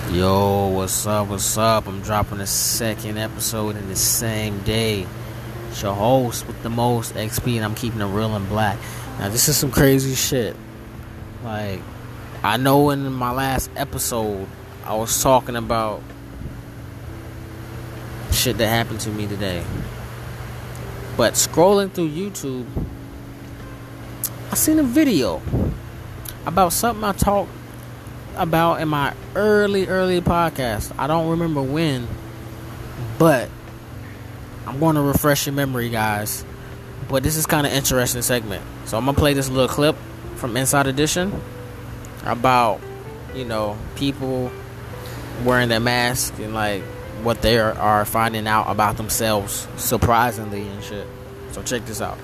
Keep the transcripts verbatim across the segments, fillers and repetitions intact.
Yo, what's up, what's up? I'm dropping a second episode in the same day. It's your host with the most X P, and I'm keeping it real and black. Now, this is some crazy shit. Like, I know in my last episode, I was talking about shit that happened to me today. But scrolling through YouTube, I seen a video about something I talked about in my early, early podcast. I don't remember when, but I'm going to refresh your memory, guys. But this is kind of interesting segment. So I'm going to play this little clip from Inside Edition about, you know, people wearing their mask and, like, what they are, are finding out about themselves, surprisingly and shit. So check this out.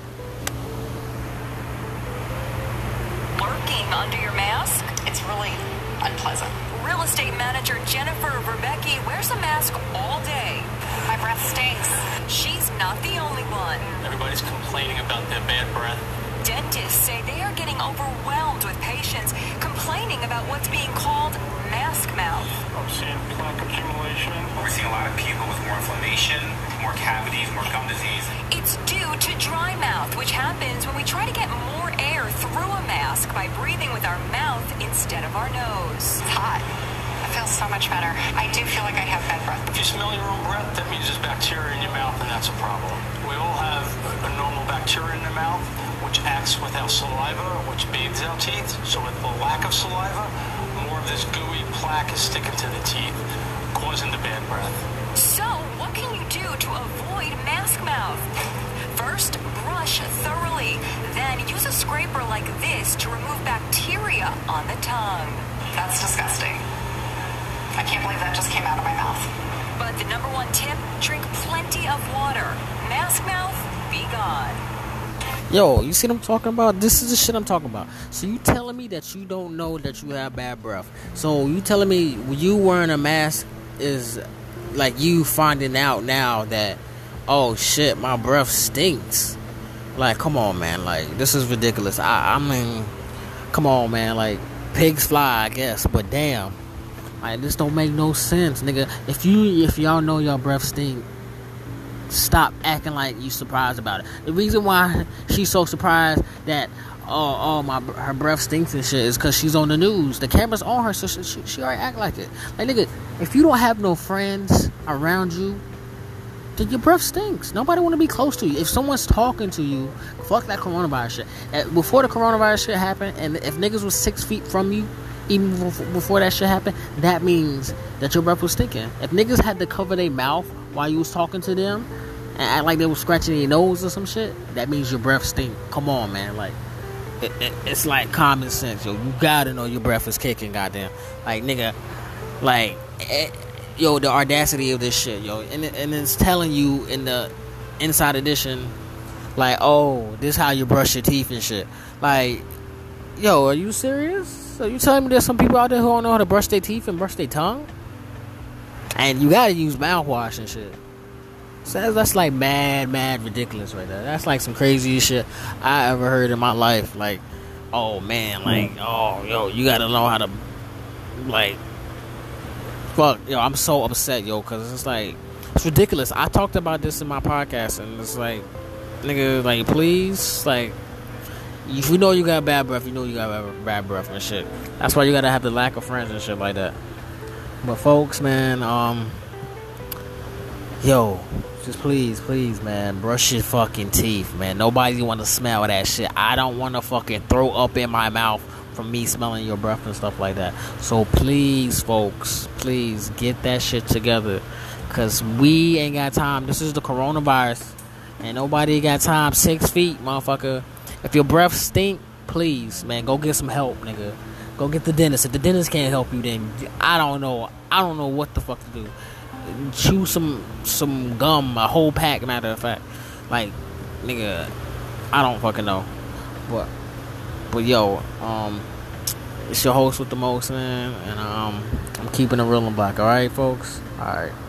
Lurking under your mask? It's really unpleasant. Real estate manager Jennifer Verbecki wears a mask all day. My breath stinks. She's not the only one. Everybody's complaining about their bad breath. Dentists say they are getting overwhelmed with patients complaining about what's being called mask mouth. I'm seeing plaque accumulation. We're seeing a lot of people with more inflammation, more cavities, more gum disease. It's due to dry mouth, which happens when we try to get more air through a mask by breathing with our mouth instead of our nose. It's hot. I feel so much better. I do feel like I have bad breath. If you smell your own breath, that means there's bacteria in your mouth, and that's a problem. We all have a normal bacteria in the mouth, which acts with our saliva, which bathes our teeth. So with the lack of saliva, more of this gooey plaque is sticking to the teeth, causing the bad breath. So, what can you do to avoid mask mouth? First, brush thoroughly. Then use a scraper like this to remove bacteria on the tongue. That's disgusting. I can't believe that just came out of my mouth. But the number one tip, drink plenty of water. Mask mouth, be gone. Yo, you see what I'm talking about? This is the shit I'm talking about. So you telling me that you don't know that you have bad breath. So you telling me you wearing a mask is like you finding out now that, oh shit, my breath stinks. Like, come on, man. Like, this is ridiculous. I, I mean, come on, man. Like, pigs fly, I guess. But damn. Like, this don't make no sense, nigga. If you, if y'all know your breath stink, stop acting like you surprised about it. The reason why she's so surprised that oh, oh my her breath stinks and shit is because she's on the news. The camera's on her, so she, she, she already act like it. Like, nigga, if you don't have no friends around you, then your breath stinks. Nobody want to be close to you. If someone's talking to you, fuck that coronavirus shit. Uh, Before the coronavirus shit happened, and if niggas was six feet from you, even before that shit happened, that means that your breath was stinking. If niggas had to cover their mouth while you was talking to them and act like they was scratching their nose or some shit, that means your breath stink. Come on, man. Like, it, it, it's like common sense, yo. You gotta know your breath is kicking, goddamn. Like, nigga, like, it, yo, the audacity of this shit, yo. And, it, and it's telling you in the Inside Edition, like, oh, this how you brush your teeth and shit. Like, yo, are you serious? So you telling me there's some people out there who don't know how to brush their teeth and brush their tongue? And you gotta use mouthwash and shit. So that's, that's like mad, mad ridiculous right there. That's like some crazy shit I ever heard in my life. Like, oh man, like, oh, yo, you gotta know how to, like, fuck, yo, I'm so upset, yo, because it's like, it's ridiculous. I talked about this in my podcast, and it's like, nigga, like, please, like, if you know you got bad breath, you know you got bad breath and shit. That's why you gotta have the lack of friends and shit like that. But folks, man, um, yo, just please, please, man, brush your fucking teeth, man. Nobody want to smell that shit. I don't want to fucking throw up in my mouth from me smelling your breath and stuff like that. So please, folks, please get that shit together, cause we ain't got time. This is the coronavirus, and nobody got time. Six feet, motherfucker. If your breath stink, please, man, go get some help, nigga. Go get the dentist. If the dentist can't help you, then I don't know. I don't know what the fuck to do. Chew some some gum, a whole pack, matter of fact. Like, nigga, I don't fucking know. But, but yo, um, it's your host with the most, man, and um, I'm keeping it real and black. All right, folks. All right.